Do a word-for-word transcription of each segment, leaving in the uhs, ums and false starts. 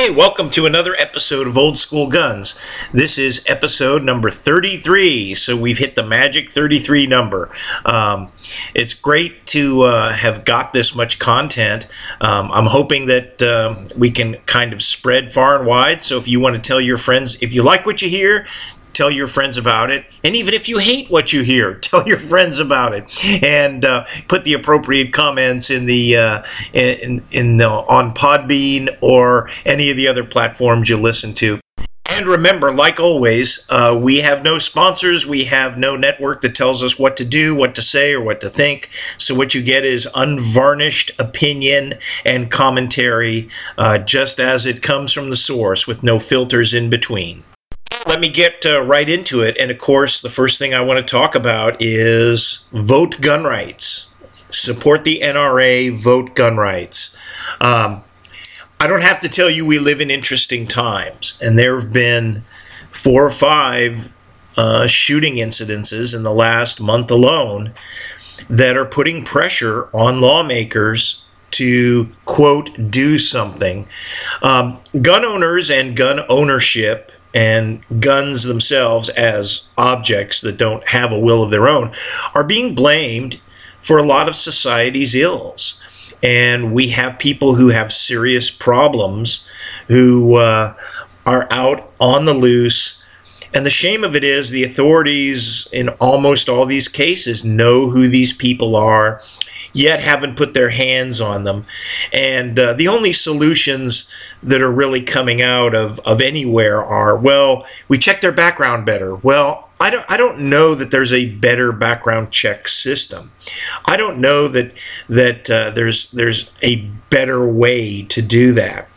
Hey, welcome to another episode of Old School Guns. This is episode number thirty-three, so we've hit the magic thirty-three number. Um, it's great to uh, have got this much content. Um, I'm hoping that uh, we can kind of spread far and wide, so if you want to tell your friends, if you like what you hear, tell your friends about it. And even if you hate what you hear, tell your friends about it. And uh, put the appropriate comments in the uh, in in the on Podbean or any of the other platforms you listen to. And remember, like always, uh, we have no sponsors. We have no network that tells us what to do, what to say, or what to think. So what you get is unvarnished opinion and commentary, uh, just as it comes from the source, with no filters in between. Let me get uh, right into it. And of course, the first thing I want to talk about is vote gun rights. Support the N R A, vote gun rights. Um, I don't have to tell you we live in interesting times. And there have been four or five uh, shooting incidences in the last month alone that are putting pressure on lawmakers to, quote, do something. Um, gun owners and gun ownership and guns themselves as objects that don't have a will of their own are being blamed for a lot of society's ills. And we have people who have serious problems who uh, are out on the loose. And the shame of it is the authorities in almost all these cases know who these people are, yet haven't put their hands on them. And uh, the only solutions that are really coming out of, of anywhere are, well, we check their background better. Well, I don't I don't know that there's a better background check system. I don't know that that uh, there's there's a better way to do that.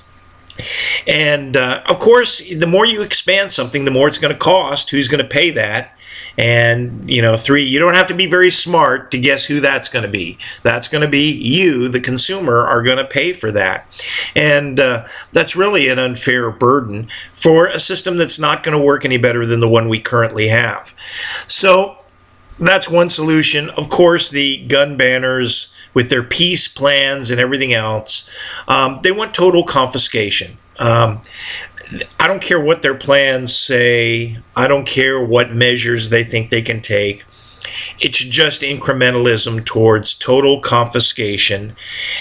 And uh, of course, the more you expand something, the more it's going to cost. Who's going to pay that? And, you know, three, you don't have to be very smart to guess who that's going to be. That's going to be you, the consumer, are going to pay for that. And uh, that's really an unfair burden for a system that's not going to work any better than the one we currently have. So that's one solution. Of course, the gun banners, with their peace plans and everything else, um, they want total confiscation. Um, I don't care what their plans say. I don't care what measures they think they can take. It's just incrementalism towards total confiscation.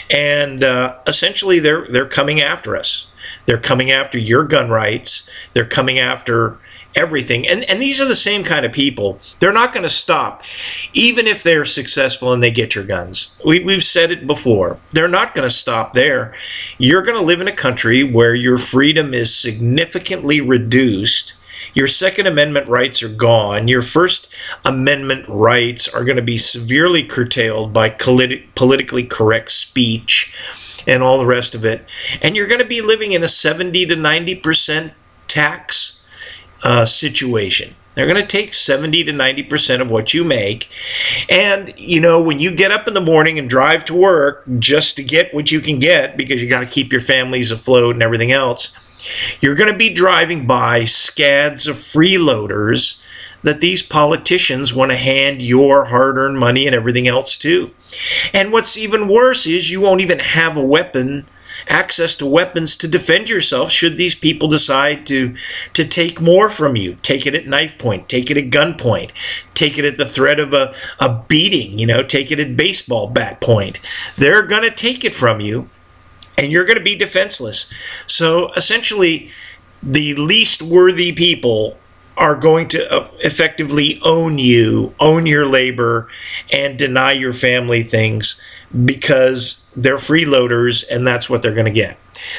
And uh, essentially, they're they're coming after us. They're coming after your gun rights. They're coming after everything. And and these are the same kind of people. They're not going to stop, even if they're successful and they get your guns. We, we've said it before. They're not going to stop there. You're going to live in a country where your freedom is significantly reduced. Your Second Amendment rights are gone. Your First Amendment rights are going to be severely curtailed by politi- politically correct speech and all the rest of it. And you're going to be living in a seventy to ninety percent tax Uh, situation. They're going to take seventy to ninety percent of what you make. And, you know, when you get up in the morning and drive to work just to get what you can get, because you got to keep your families afloat and everything else, you're going to be driving by scads of freeloaders that these politicians want to hand your hard-earned money and everything else to. And what's even worse is you won't even have a weapon access to weapons to defend yourself should these people decide to to take more from you. Take it at knife point, take it at gunpoint, take it at the threat of a, a beating, you know, take it at baseball bat point. They're going to take it from you and you're going to be defenseless. So essentially, the least worthy people are going to effectively own you, own your labor, and deny your family things because they're freeloaders and that's what they're going to get.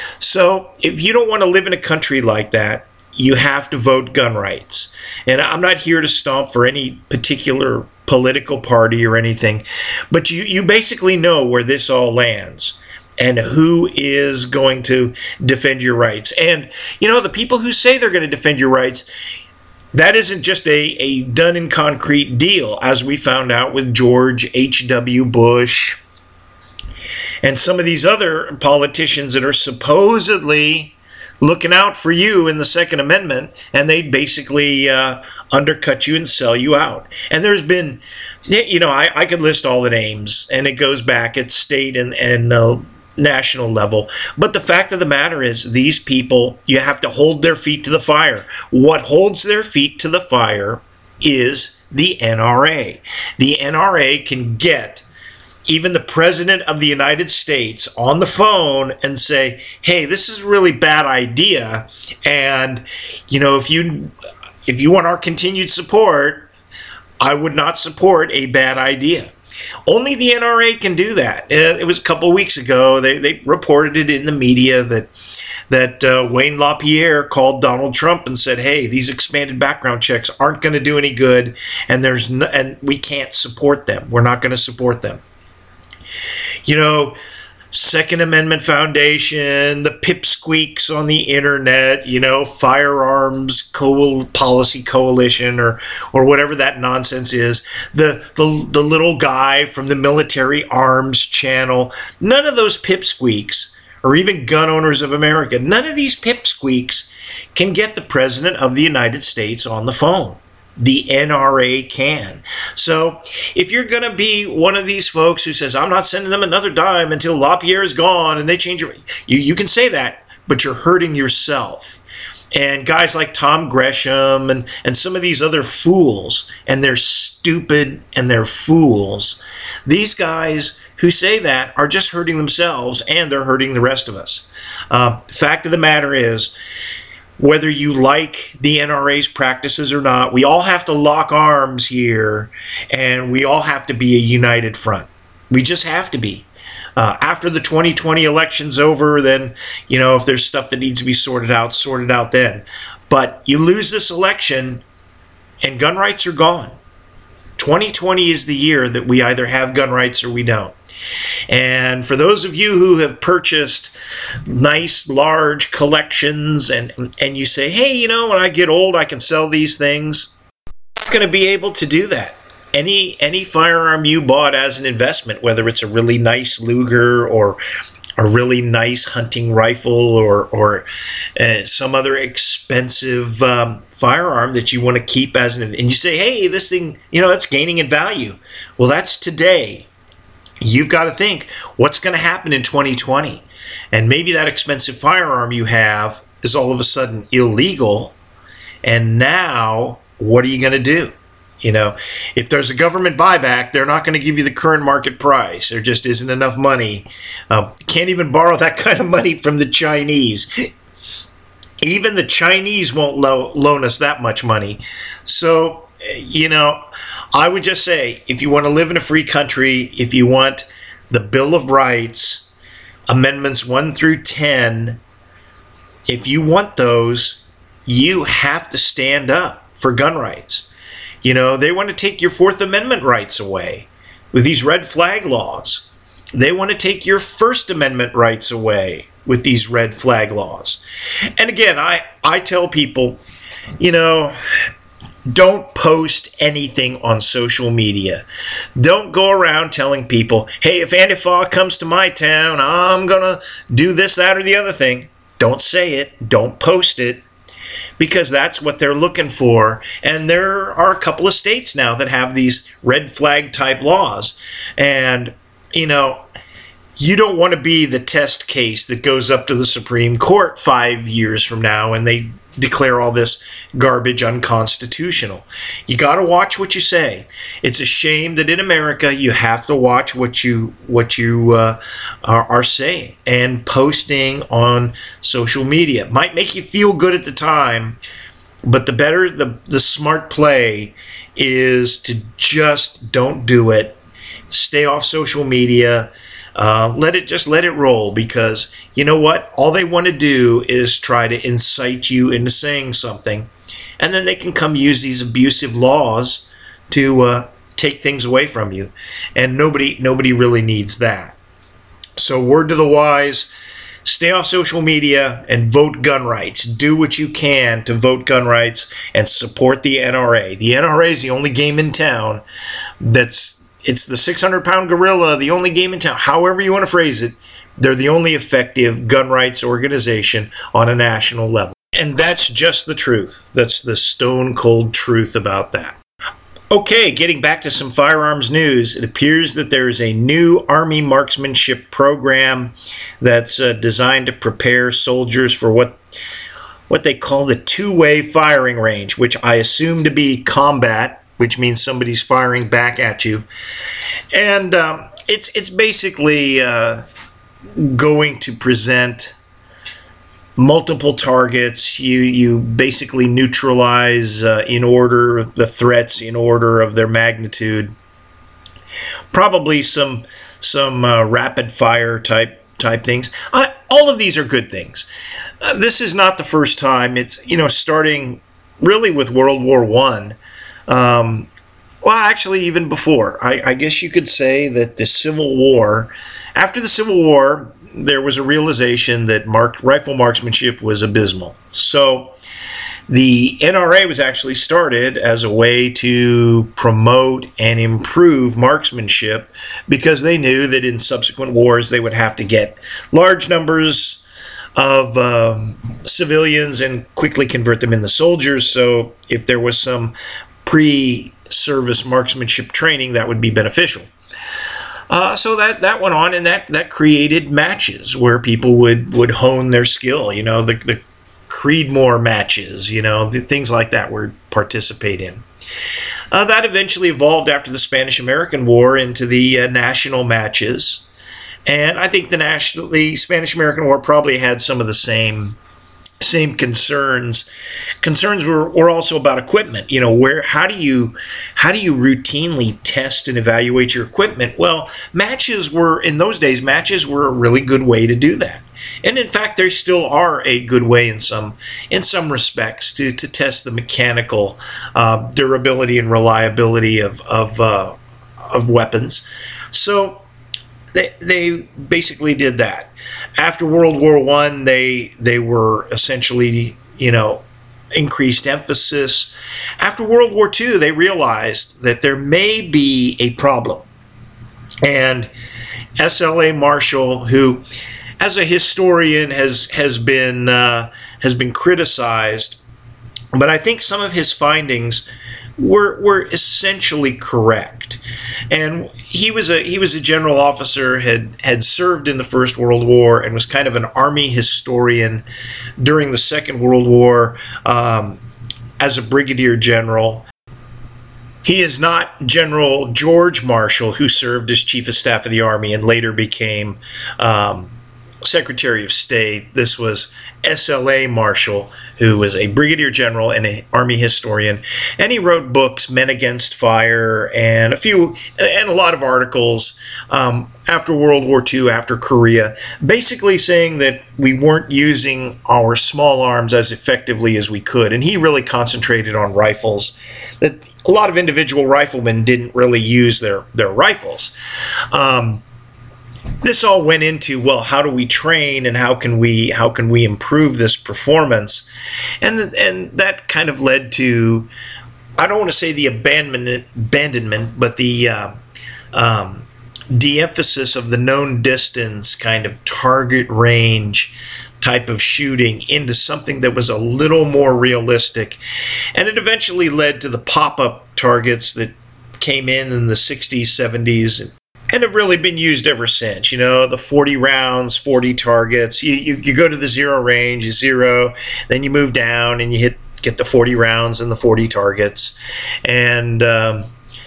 So if you don't want to live in a country like that, you have to vote gun rights. And I'm not here to stomp for any particular political party or anything, but you, you basically know where this all lands and who is going to defend your rights. And, you know, the people who say they're going to defend your rights, that isn't just a, a done in concrete deal, as we found out with George H W Bush and some of these other politicians that are supposedly looking out for you in the Second Amendment, and they basically uh, undercut you and sell you out. And there's been, you know, I, I could list all the names, and it goes back at state and, and uh, national level. But the fact of the matter is, these people, you have to hold their feet to the fire. What holds their feet to the fire is the N R A. The N R A can get even the President of the United States on the phone and say, hey, this is a really bad idea. And, you know, if you if you want our continued support, I would not support a bad idea. Only the N R A can do that. It was a couple of weeks ago. They, they reported it in the media that that uh, Wayne LaPierre called Donald Trump and said, hey, these expanded background checks aren't going to do any good, and there's no, and we can't support them. We're not going to support them. You know, Second Amendment Foundation, the pipsqueaks on the internet, you know, Firearms Co- Policy Coalition, or or whatever that nonsense is, the, the the little guy from the Military Arms Channel, none of those pipsqueaks, or even Gun Owners of America, none of these pipsqueaks can get the President of the United States on the phone. The N R A can. So if you're going to be one of these folks who says, I'm not sending them another dime until LaPierre is gone and they change your... You, you can say that, but you're hurting yourself. And guys like Tom Gresham and, and some of these other fools, and they're stupid and they're fools. These guys who say that are just hurting themselves, and they're hurting the rest of us. Uh, fact of the matter is, whether you like the N R A's practices or not, we all have to lock arms here, and we all have to be a united front. We just have to be. Uh, after the twenty twenty election's over, then, you know, if there's stuff that needs to be sorted out, sort it out then. But you lose this election, and gun rights are gone. twenty twenty is the year that we either have gun rights or we don't. And for those of you who have purchased nice large collections and and you say, hey, you know, when I get old I can sell these things, you're not going to be able to do that. Any any firearm you bought as an investment, whether it's a really nice Luger or a really nice hunting rifle or or uh, some other expensive um, firearm that you want to keep as an, and you say, hey, this thing, you know, it's gaining in value. Well, that's today. You've got to think, what's going to happen in twenty twenty? And maybe that expensive firearm you have is all of a sudden illegal. And now, what are you going to do? You know, if there's a government buyback, they're not going to give you the current market price. There just isn't enough money. Uh, can't even borrow that kind of money from the Chinese. Even the Chinese won't lo- loan us that much money. So, you know, I would just say, if you want to live in a free country, if you want the Bill of Rights, Amendments one through ten, if you want those, you have to stand up for gun rights. You know, they want to take your Fourth Amendment rights away with these red flag laws. They want to take your First Amendment rights away with these red flag laws. And again, I, I tell people, you know, don't post anything on social media. Don't go around telling people, hey, if Antifa comes to my town, I'm going to do this, that, or the other thing. Don't say it. Don't post it. Because that's what they're looking for. And there are a couple of states now that have these red flag type laws. And, you know, you don't want to be the test case that goes up to the Supreme Court five years from now and they declare all this garbage unconstitutional. You got to watch what you say. It's a shame that in America you have to watch what you what you uh, are, are saying and posting on social media. It might make you feel good at the time, but the better, the the smart play is to just don't do it. Stay off social media. Uh, let it just let it roll, because you know what? All they want to do is try to incite you into saying something, and then they can come use these abusive laws to uh, take things away from you, and nobody nobody really needs that. So, word to the wise: stay off social media and vote gun rights. Do what you can to vote gun rights and support the N R A. The N R A is the only game in town that's. It's the six hundred pound gorilla, the only game in town. However you want to phrase it, they're the only effective gun rights organization on a national level. And that's just the truth. That's the stone cold truth about that. Okay, getting back to some firearms news, it appears that there is a new Army marksmanship program that's uh, designed to prepare soldiers for what what they call the two-way firing range, which I assume to be combat, which means somebody's firing back at you. And um, it's, it's basically uh, going to present multiple targets. You you basically neutralize uh, in order the threats in order of their magnitude. Probably some some uh, rapid fire type type things. Uh, all of these are good things. Uh, this is not the first time. It's you know starting really with World War One. Um, well, actually, even before. I, I guess you could say that the Civil War, after the Civil War, there was a realization that mark, rifle marksmanship was abysmal. So the N R A was actually started as a way to promote and improve marksmanship because they knew that in subsequent wars they would have to get large numbers of um, civilians and quickly convert them into soldiers. So if there was some pre-service marksmanship training, that would be beneficial. Uh, so that, that went on, and that, that created matches where people would, would hone their skill. You know, the, the Creedmoor matches, you know, the things like that would participate in. Uh, that eventually evolved after the Spanish-American War into the uh, national matches. And I think the, national, the Spanish-American War probably had some of the same same concerns. Concerns were, were also about equipment. You know, where how do you how do you routinely test and evaluate your equipment? Well, matches were in those days. Matches were a really good way to do that, and in fact, they still are a good way in some in some respects to to test the mechanical uh, durability and reliability of of uh, of weapons. So they they basically did that. After World War One, they they were essentially, you know, increased emphasis. After World War Two, they realized that there may be a problem. And S L A Marshall, who, as a historian, has has been uh, has been criticized, but I think some of his findings were were essentially correct. And he was a he was a general officer, had had served in the First World War, and was kind of an army historian during the Second World War um, as a brigadier general. He is not General George Marshall, who served as Chief of Staff of the Army and later became um, Secretary of State. This was S L A Marshall, who was a brigadier general and an army historian, and he wrote books, Men Against Fire, and a few and a lot of articles um, after World War Two, after Korea, basically saying that we weren't using our small arms as effectively as we could, and he really concentrated on rifles. That a lot of individual riflemen didn't really use their their rifles. Um, This all went into, well, how do we train and how can we how can we improve this performance, and and that kind of led to, I don't want to say the abandonment, abandonment, but the uh, um, de-emphasis of the known distance kind of target range type of shooting into something that was a little more realistic, and it eventually led to the pop-up targets that came in in the sixties, seventies. And have really been used ever since. You know, the forty rounds, forty targets. You, you you go to the zero range, you zero, then you move down and you hit get the forty rounds and the forty targets. And um,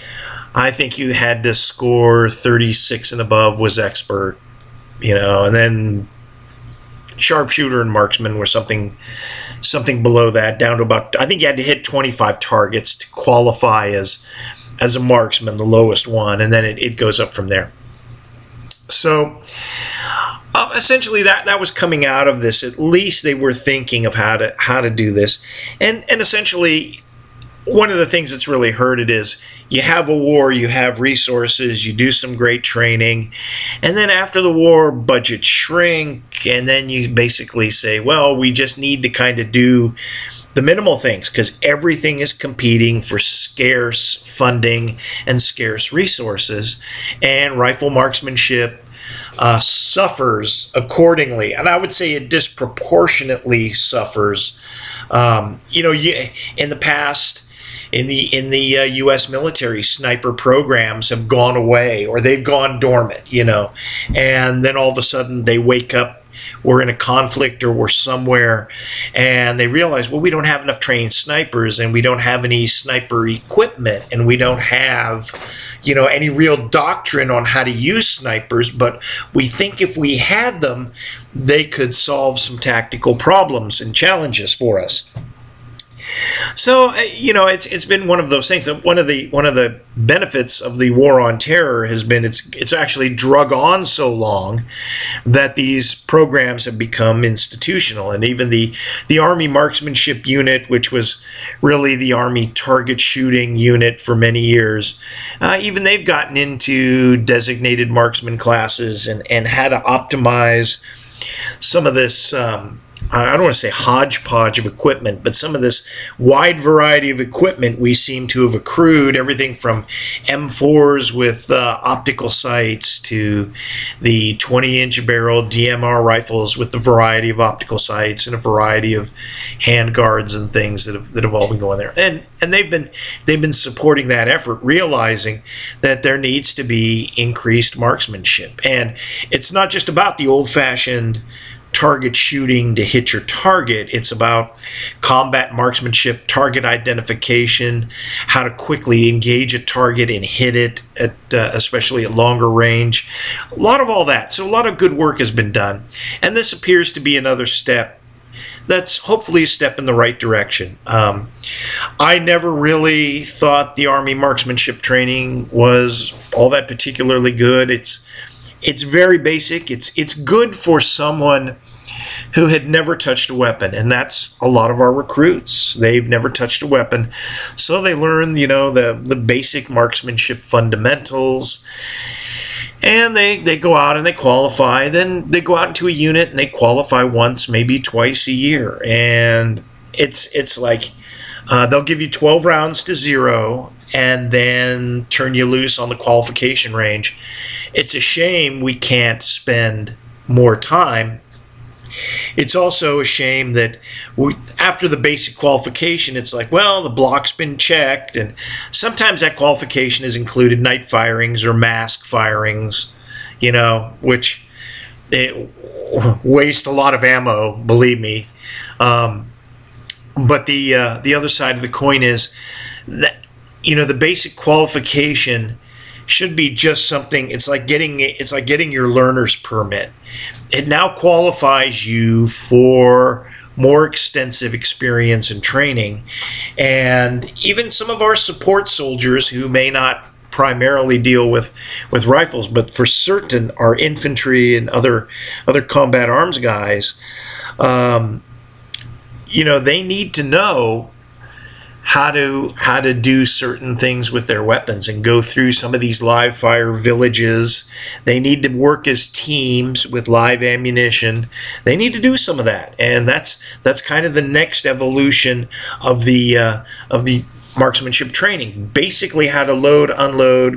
I think you had to score thirty-six and above was expert. You know, and then sharpshooter and marksman were something something below that, down to about, I think you had to hit twenty-five targets to qualify as as a marksman, the lowest one, and then it, it goes up from there. So uh, essentially that, that was coming out of this. At least they were thinking of how to how to do this. And and essentially one of the things that's really hurt it is you have a war, you have resources, you do some great training, and then after the war budgets shrink, and then you basically say, well, we just need to kind of do the minimal things because everything is competing for scarce funding and scarce resources, and rifle marksmanship uh, suffers accordingly. And I would say it disproportionately suffers. Um, you know, you, in the past, in the in the uh, U S military, sniper programs have gone away or they've gone dormant, you know, and then all of a sudden they wake up. We're in a conflict or we're somewhere and they realize, well, we don't have enough trained snipers and we don't have any sniper equipment and we don't have, you know, any real doctrine on how to use snipers, but we think if we had them, they could solve some tactical problems and challenges for us. So, you know, it's it's been one of those things. One of the one of the benefits of the war on terror has been it's it's actually drug on so long that these programs have become institutional. And even the the Army Marksmanship Unit, which was really the Army target shooting unit for many years, uh, even they've gotten into designated marksman classes and and how to optimize some of this. Um, I don't want to say hodgepodge of equipment, but some of this wide variety of equipment we seem to have accrued, everything from M fours with uh, optical sights to the twenty inch barrel D M R rifles with the variety of optical sights and a variety of handguards and things that have, that have all been going there. And and they've been they've been supporting that effort, realizing that there needs to be increased marksmanship. And it's not just about the old-fashioned target shooting to hit your target. It's about combat marksmanship, target identification, how to quickly engage a target and hit it, at uh, especially at longer range. A lot of all that. So a lot of good work has been done. And this appears to be another step that's hopefully a step in the right direction. Um, I never really thought the Army marksmanship training was all that particularly good. It's It's very basic. It's it's good for someone who had never touched a weapon, and that's a lot of our recruits. They've never touched a weapon, so they learn, you know, the the basic marksmanship fundamentals, and they they go out and they qualify. Then they go out into a unit and they qualify once, maybe twice a year, and it's it's like uh, they'll give you twelve rounds to zero and then turn you loose on the qualification range. It's a shame we can't spend more time. It's also a shame that we, after the basic qualification, it's like, well, the block's been checked, and sometimes that qualification has included night firings or mask firings, you know, which it waste a lot of ammo, believe me. Um, but the uh, the other side of the coin is that, you know, the basic qualification should be just something. It's like getting it's like getting your learner's permit. It now qualifies you for more extensive experience and training. And even some of our support soldiers who may not primarily deal with with rifles, but for certain our infantry and other other combat arms guys, um, you know, they need to know how to how to do certain things with their weapons and go through some of these live fire villages. They need to work as teams with live ammunition. They need to do some of that, and that's that's kind of the next evolution of the uh, of the marksmanship training. Basically, how to load, unload,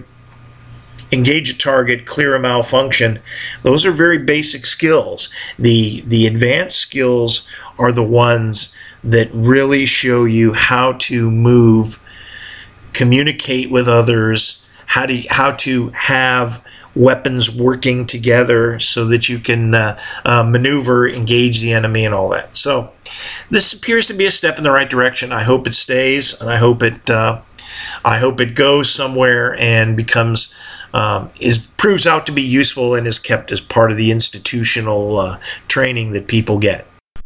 engage a target, clear a malfunction. Those are very basic skills. The the advanced skills are the ones that really show you how to move, communicate with others, how to how to have weapons working together so that you can uh, uh, maneuver, engage the enemy, and all that. So this appears to be a step in the right direction. I hope it stays, and I hope it uh, I hope it goes somewhere and becomes um, is proves out to be useful and is kept as part of the institutional uh, training that people get.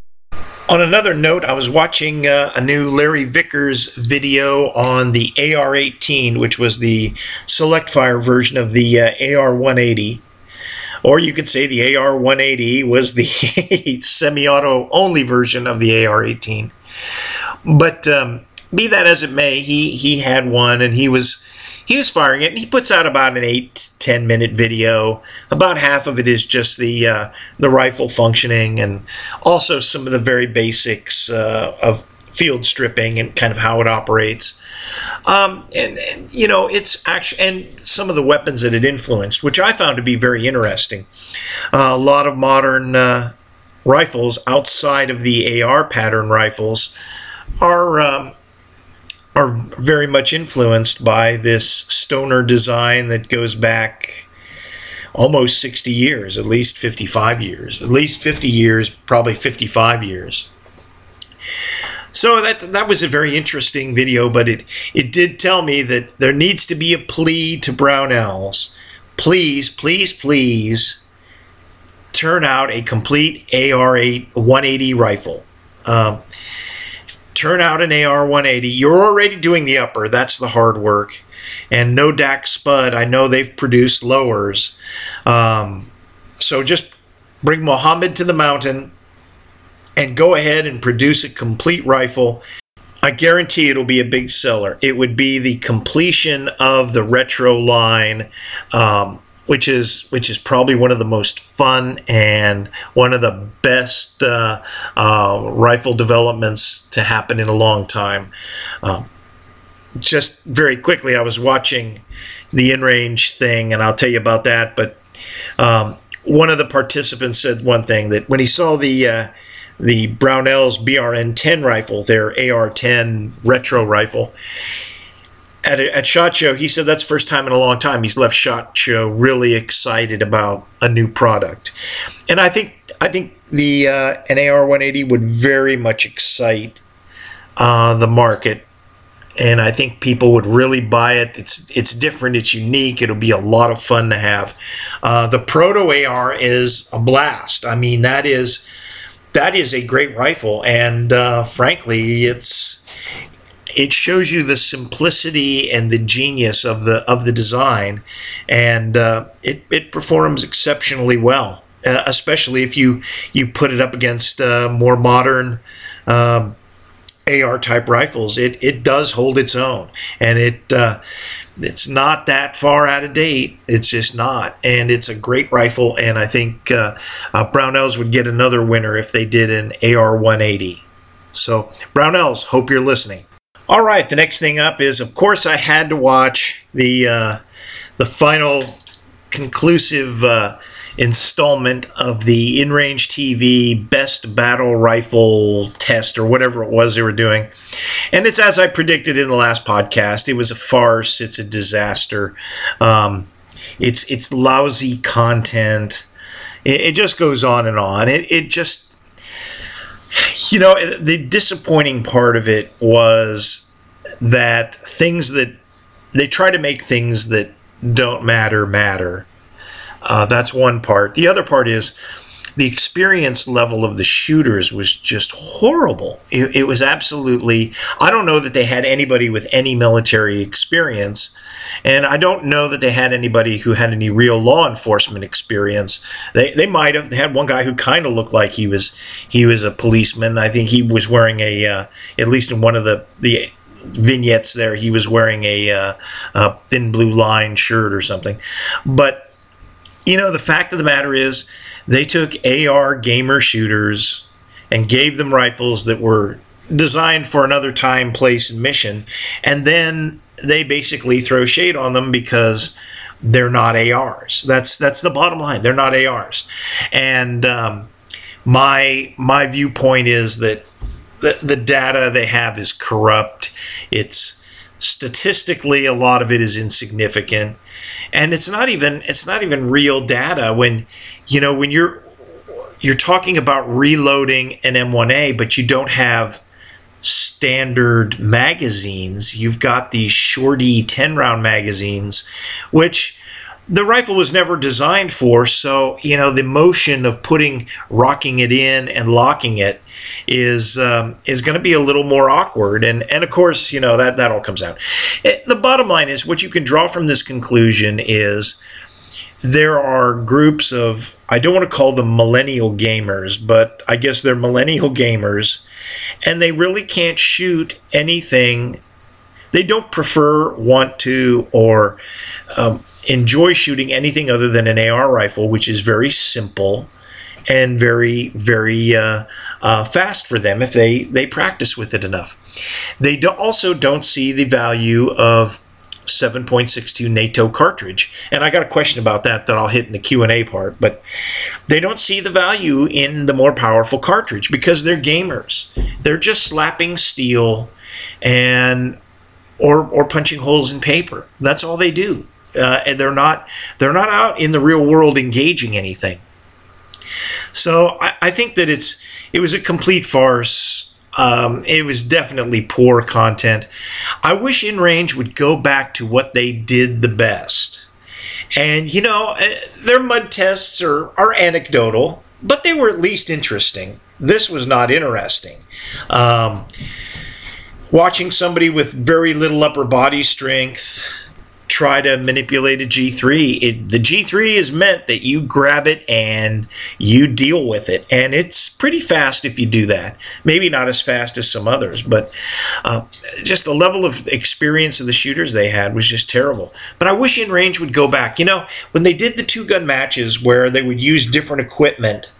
On another note, I was watching uh, a new Larry Vickers video on the A R eighteen, which was the select fire version of the uh, A R one eighty. Or you could say the A R one eighty was the semi-auto only version of the A R eighteen. But um, be that as it may, he, he had one and he was he was firing it, and he puts out about an eight ten minute video. About half of it is just the uh, the rifle functioning, and also some of the very basics uh, of field stripping and kind of how it operates. Um, and, and you know, it's actually, and some of the weapons that it influenced, which I found to be very interesting. Uh, a lot of modern uh, rifles outside of the A R pattern rifles are um, are very much influenced by this stoner design that goes back almost sixty years, at least fifty-five years, at least fifty years, probably fifty-five years. So that that was a very interesting video, but it, it did tell me that there needs to be a plea to Brownells. Please, please, please turn out a complete A R one eighty rifle. Um, turn out an A R one eighty. You're already doing the upper. That's the hard work. And no D A C Spud. I know they've produced lowers. Um, so just bring Mohammed to the mountain and go ahead and produce a complete rifle. I guarantee it'll be a big seller. It would be the completion of the retro line, um, which is which is probably one of the most fun and one of the best uh, uh, rifle developments to happen in a long time. Um, just very quickly, I was watching the in-range thing, and I'll tell you about that. But um, one of the participants said one thing, that when he saw the uh, the Brownells B R N ten rifle, their A R ten retro rifle, at a, at SHOT Show, he said that's the first time in a long time he's left SHOT Show really excited about a new product. And I think I think the uh, an A R one eighty would very much excite uh, the market, and I think people would really buy it. It's it's different, it's unique, it'll be a lot of fun to have. Uh, the Proto A R is a blast. I mean, that is that is a great rifle, and uh, frankly, it's it shows you the simplicity and the genius of the of the design, and uh, it it performs exceptionally well, uh, especially if you you put it up against uh, more modern Um, A R type rifles. It it does hold its own, and it uh, it's not that far out of date. It's just not, and it's a great rifle. And I think uh, uh, Brownells would get another winner if they did an A R one eighty. So Brownells, hope you're listening. All right, the next thing up is, of course, I had to watch the uh, the final conclusive Uh, installment of the InRange T V Best Battle Rifle Test, or whatever it was they were doing. And it's as I predicted in the last podcast. It was a farce. It's a disaster. Um, it's it's lousy content. It, it just goes on and on. It, it just, you know, the disappointing part of it was that things that, they try to make things that don't matter matter. Uh, that's one part. The other part is the experience level of the shooters was just horrible. It, it was absolutely, I don't know that they had anybody with any military experience, and I don't know that they had anybody who had any real law enforcement experience. They they might have. They had one guy who kind of looked like he was he was a policeman. I think he was wearing a, uh, at least in one of the, the vignettes there, he was wearing a, uh, a thin blue line shirt or something. But you know, the fact of the matter is, they took A R gamer shooters and gave them rifles that were designed for another time, place, and mission, and then they basically throw shade on them because they're not A Rs. That's that's the bottom line. They're not A Rs. And um, my my viewpoint is that the, the data they have is corrupt. It's statistically, a lot of it is insignificant. And it's not even it's not even real data when, you know, when you're you're talking about reloading an M one A, but you don't have standard magazines. You've got these shorty ten round magazines, which the rifle was never designed for. So, you know, the motion of putting, rocking it in and locking it is um, is going to be a little more awkward. And, and of course, you know, that, that all comes out. It, the bottom line is, what you can draw from this conclusion is there are groups of, I don't want to call them millennial gamers, but I guess they're millennial gamers, and they really can't shoot anything. They don't prefer, want to, or um, enjoy shooting anything other than an A R rifle, which is very simple and very, very uh, uh, fast for them if they, they practice with it enough. They do also don't see the value of seven point six two NATO cartridge. And I got a question about that that I'll hit in the Q and A part, but they don't see the value in the more powerful cartridge because they're gamers. They're just slapping steel, and or or punching holes in paper. That's all they do, uh, and they're not they're not out in the real world engaging anything. So I, I think that it's it was a complete farce. Um, it was definitely poor content. I wish InRange would go back to what they did the best. And, you know, their mud tests are, are anecdotal, but they were at least interesting. This was not interesting. Um, watching somebody with very little upper body strength try to manipulate a G three. It, the G three is meant that you grab it and you deal with it. And it's pretty fast if you do that. Maybe not as fast as some others, but uh, just the level of experience of the shooters they had was just terrible. But I wish InRange would go back. You know, when they did the two-gun matches where they would use different equipment,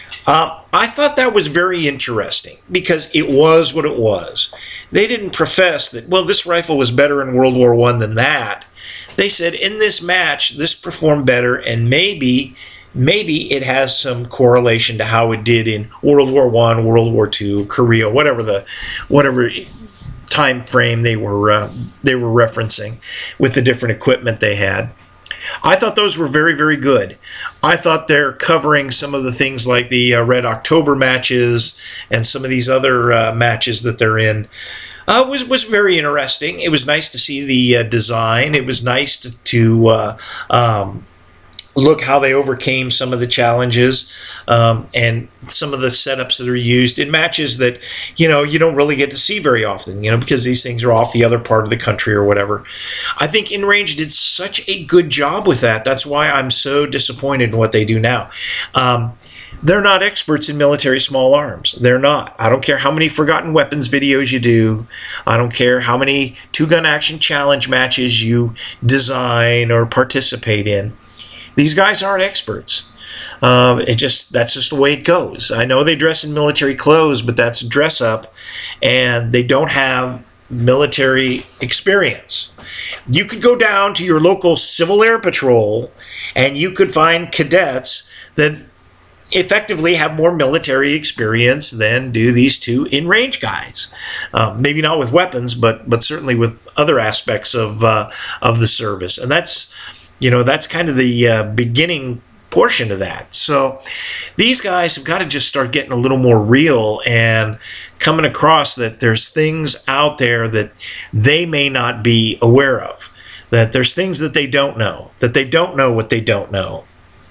uh, I thought that was very interesting because it was what it was. They didn't profess that, well, this rifle was better in World War One than that. They said, in this match, this performed better, and maybe maybe it has some correlation to how it did in World War One, World War Two, Korea, whatever the whatever time frame they were uh, they were referencing with the different equipment they had. I thought those were very, very good. I thought they're covering some of the things like the uh, Red October matches and some of these other uh, matches that they're in. Uh, was was very interesting. It was nice to see the uh, design. It was nice to, to uh, um, look how they overcame some of the challenges um, and some of the setups that are used in matches that, you know, you don't really get to see very often, you know, because these things are off the other part of the country or whatever. I think InRange did such a good job with that. That's why I'm so disappointed in what they do now. Um, They're not experts in military small arms. They're not. I don't care how many Forgotten Weapons videos you do. I don't care how many two-gun action challenge matches you design or participate in. These guys aren't experts. Um, it just that's just the way it goes. I know they dress in military clothes, but that's dress up, and they don't have military experience. You could go down to your local Civil Air Patrol, and you could find cadets that effectively have more military experience than do these two InRange guys. Uh, maybe not with weapons, but but certainly with other aspects of uh, of the service. And that's, you know, that's kind of the uh, beginning portion of that. So these guys have got to just start getting a little more real and coming across that there's things out there that they may not be aware of, that there's things that they don't know, that they don't know what they don't know.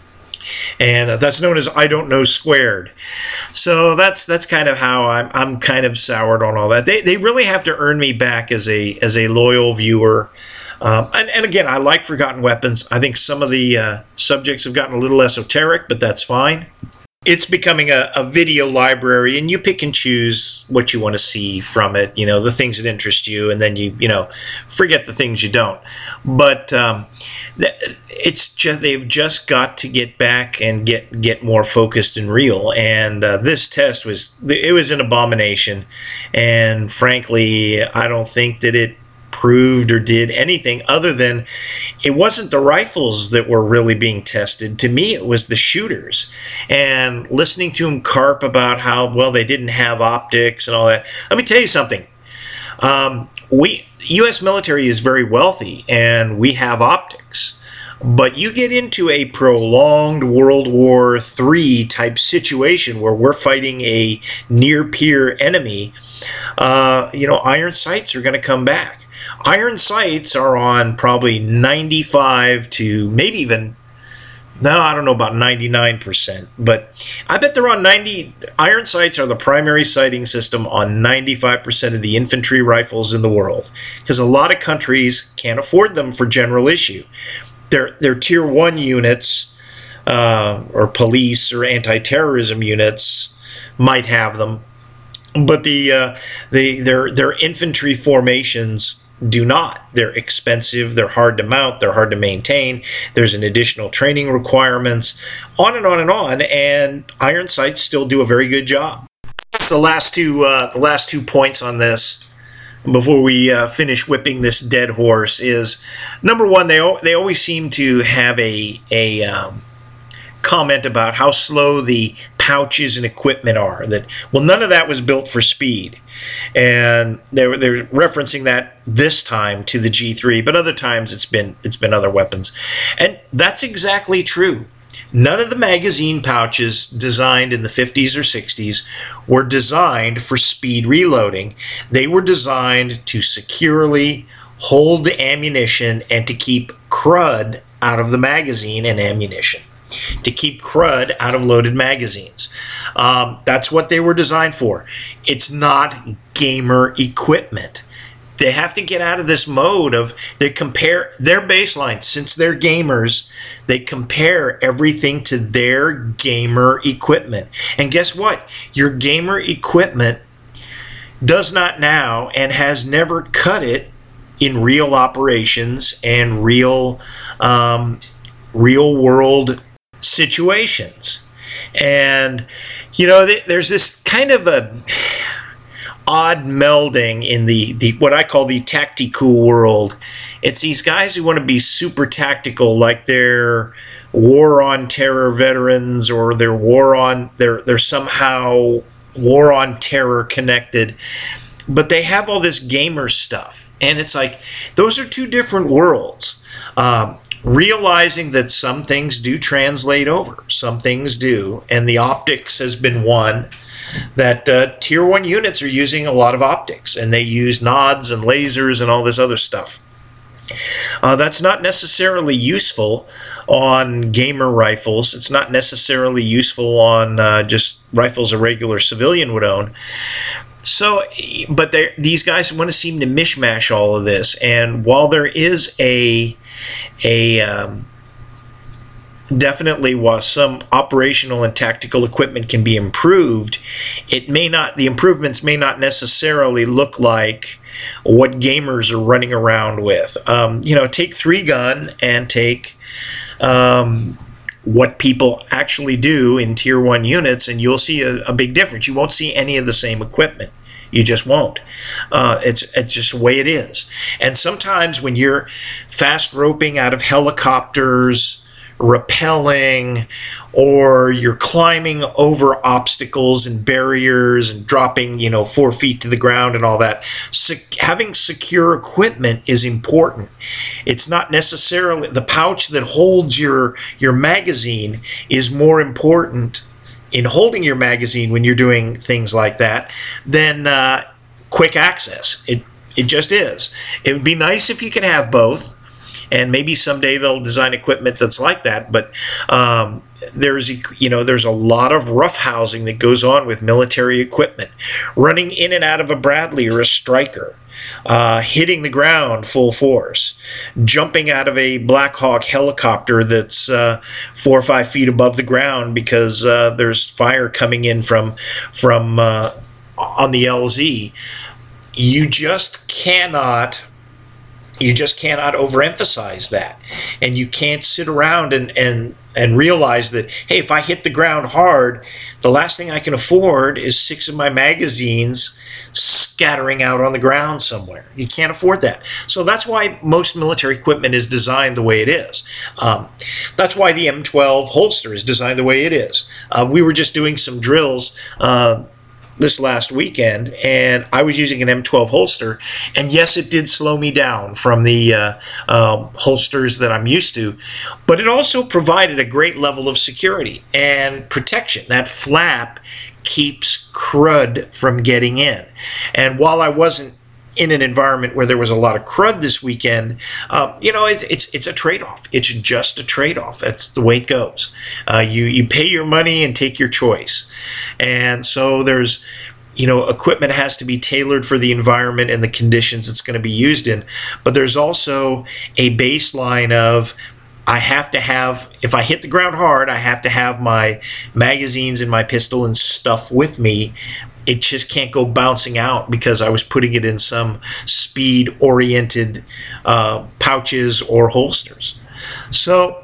And that's known as I don't know squared. So that's that's kind of how I'm I'm kind of soured on all that. They they really have to earn me back as a as a loyal viewer. Um, and, and again, I like Forgotten Weapons. I think some of the uh, subjects have gotten a little esoteric, but that's fine. It's becoming a, a video library, and you pick and choose what you want to see from it, you know, the things that interest you, and then you, you know, forget the things you don't. But um, it's just, they've just got to get back and get, get more focused and real. And uh, this test was, it was an abomination. And frankly, I don't think that it proved or did anything other than it wasn't the rifles that were really being tested. To me, it was the shooters. And listening to him carp about how, well, they didn't have optics and all that. Let me tell you something. Um, we, U S military is very wealthy, and we have optics. But you get into a prolonged World War Three type situation where we're fighting a near-peer enemy, uh, you know, iron sights are going to come back. Iron sights are on probably ninety-five to maybe even, no, I don't know about ninety-nine percent, but I bet they're on ninety. Iron sights are the primary sighting system on ninety-five percent of the infantry rifles in the world, because a lot of countries can't afford them for general issue. They're, they're tier one units, uh, or police or anti-terrorism units might have them, but the uh, the their their infantry formations do not. They're expensive, they're hard to mount, they're hard to maintain, there's an additional training requirements, on and on and on, and iron sights still do a very good job. The last two, uh, the last two points on this, before we uh, finish whipping this dead horse, is number one, they they always seem to have a a um, comment about how slow the pouches and equipment are. That, well, none of that was built for speed. And they're, they're referencing that this time to the G three, but other times it's been it's been other weapons. And that's exactly true. None of the magazine pouches designed in the fifties or sixties were designed for speed reloading. They were designed to securely hold the ammunition and to keep crud out of the magazine and ammunition, to keep crud out of loaded magazines. Um, that's what they were designed for. It's not gamer equipment. They have to get out of this mode of they compare their baseline. Since they're gamers, they compare everything to their gamer equipment. And guess what? Your gamer equipment does not now and has never cut it in real operations and real um, real world situations. And you know, there's this kind of a odd melding in the, the what I call the tactical world. It's these guys who want to be super tactical, like they're war on terror veterans, or they're war on they're they're somehow war on terror connected, but they have all this gamer stuff, and it's like those are two different worlds. Um, realizing that some things do translate over, some things do, and the optics has been one. That uh, tier one units are using a lot of optics, and they use nods and lasers and all this other stuff. Uh, that's not necessarily useful on gamer rifles. It's not necessarily useful on uh, just rifles a regular civilian would own. So, but these guys want to seem to mishmash all of this, and while there is a a um, definitely, while some operational and tactical equipment can be improved, it may not, the improvements may not necessarily look like what gamers are running around with. Um, you know, take three gun and take um, what people actually do in tier one units, and you'll see a, a big difference. You won't see any of the same equipment. You just won't. Uh, it's it's just the way it is. And sometimes when you're fast roping out of helicopters, rappelling, or you're climbing over obstacles and barriers and dropping, you know, four feet to the ground and all that, Se- having secure equipment is important. It's not necessarily the pouch that holds your your magazine is more important in holding your magazine when you're doing things like that than uh, quick access. It it just is. It would be nice if you could have both. And maybe someday they'll design equipment that's like that. But um, there's, you know, there's a lot of roughhousing that goes on with military equipment. Running in and out of a Bradley or a Stryker. Uh, hitting the ground full force. Jumping out of a Black Hawk helicopter that's uh, four or five feet above the ground because uh, there's fire coming in from, from uh, on the L Z. You just cannot... You just cannot overemphasize that. And you can't sit around and, and, and realize that, hey, if I hit the ground hard, the last thing I can afford is six of my magazines scattering out on the ground somewhere. You can't afford that. So that's why most military equipment is designed the way it is. Um, that's why the M twelve holster is designed the way it is. Uh, we were just doing some drills uh, this last weekend, and I was using an M twelve holster, and yes, it did slow me down from the uh, um, holsters that I'm used to, but it also provided a great level of security and protection. That flap keeps crud from getting in. And while I wasn't in an environment where there was a lot of crud this weekend, um, you know, it's, it's it's a trade-off. It's just a trade-off. That's the way it goes. Uh, you, you pay your money and take your choice. And so there's, you know, equipment has to be tailored for the environment and the conditions it's going to be used in. But there's also a baseline of, I have to have, if I hit the ground hard, I have to have my magazines and my pistol and stuff with me. It just can't go bouncing out because I was putting it in some speed-oriented uh, pouches or holsters. So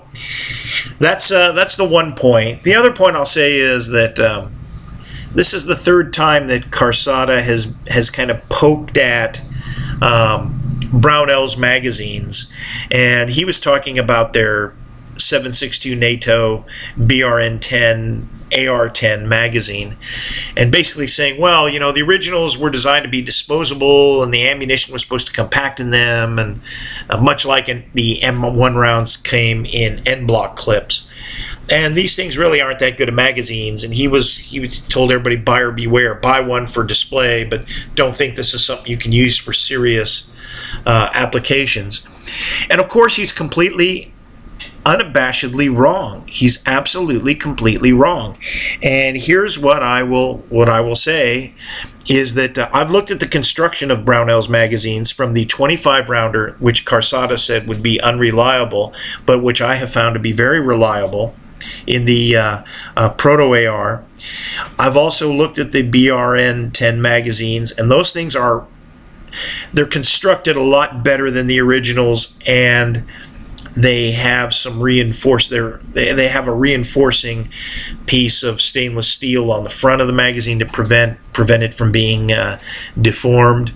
that's uh, that's the one point. The other point I'll say is that um, this is the third time that Carsata has has kind of poked at um, Brownells magazines, and he was talking about their seven six two NATO B R N ten A R ten magazine, and basically saying, well, you know, the originals were designed to be disposable, and the ammunition was supposed to compact in them, and uh, much like in, the M one rounds came in en bloc clips. And these things really aren't that good at magazines. And he was he was told everybody, buyer beware, buy one for display, but don't think this is something you can use for serious uh, applications. And of course, he's completely, unabashedly wrong. He's absolutely, completely wrong. And here's what I will what I will say is that uh, I've looked at the construction of Brownell's magazines from the twenty-five rounder, which Carsata said would be unreliable, but which I have found to be very reliable in the uh, uh, Proto-A R. I've also looked at the B R N ten magazines, and those things are, they're constructed a lot better than the originals, and they have some reinforced, they they have a reinforcing piece of stainless steel on the front of the magazine to prevent prevent it from being uh, deformed.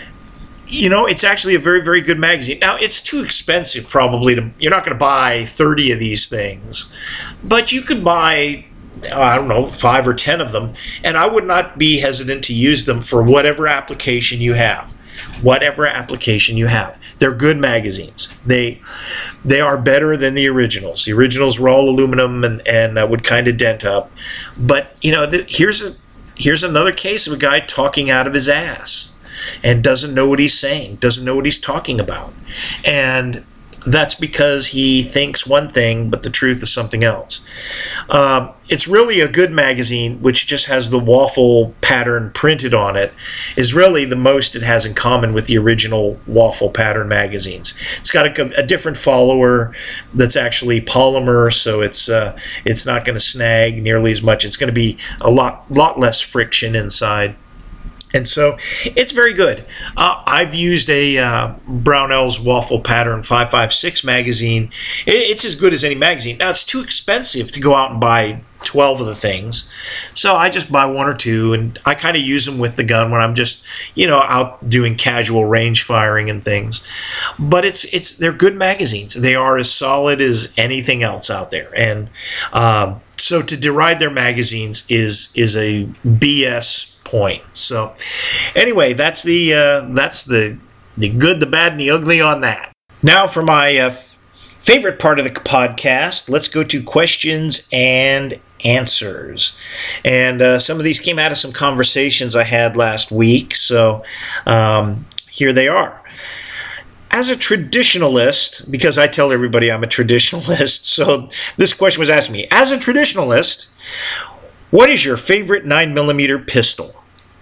You know, it's actually a very, very good magazine. Now, it's too expensive probably to, you're not going to buy thirty of these things, but you could buy, I don't know, five or ten of them, and I would not be hesitant to use them for whatever application you have. Whatever application you have. They're good magazines. They they are better than the originals. The originals were all aluminum and, and uh, would kind of dent up. But, you know, the, here's a here's another case of a guy talking out of his ass and doesn't know what he's saying, doesn't know what he's talking about. And that's because he thinks one thing, but the truth is something else. Um, it's really a good magazine, which just has the waffle pattern printed on it, is really the most it has in common with the original waffle pattern magazines. It's got a, a different follower that's actually polymer, so it's uh, it's not going to snag nearly as much. It's going to be a lot lot less friction inside. And so it's very good. Uh, I've used a uh, Brownell's Waffle Pattern five five six magazine. It, it's as good as any magazine. Now, it's too expensive to go out and buy twelve of the things. So I just buy one or two, and I kind of use them with the gun when I'm just, you know, out doing casual range firing and things. But it's it's they're good magazines. They are as solid as anything else out there. And um, so to deride their magazines is is a B S point. So anyway, that's the uh, that's the the good, the bad, and the ugly on that. Now for my uh, favorite part of the podcast, let's go to questions and answers. And uh, some of these came out of some conversations I had last week, so um, here they are. As a traditionalist, because I tell everybody I'm a traditionalist, so this question was asked me. As a traditionalist, what is your favorite nine millimeter pistol?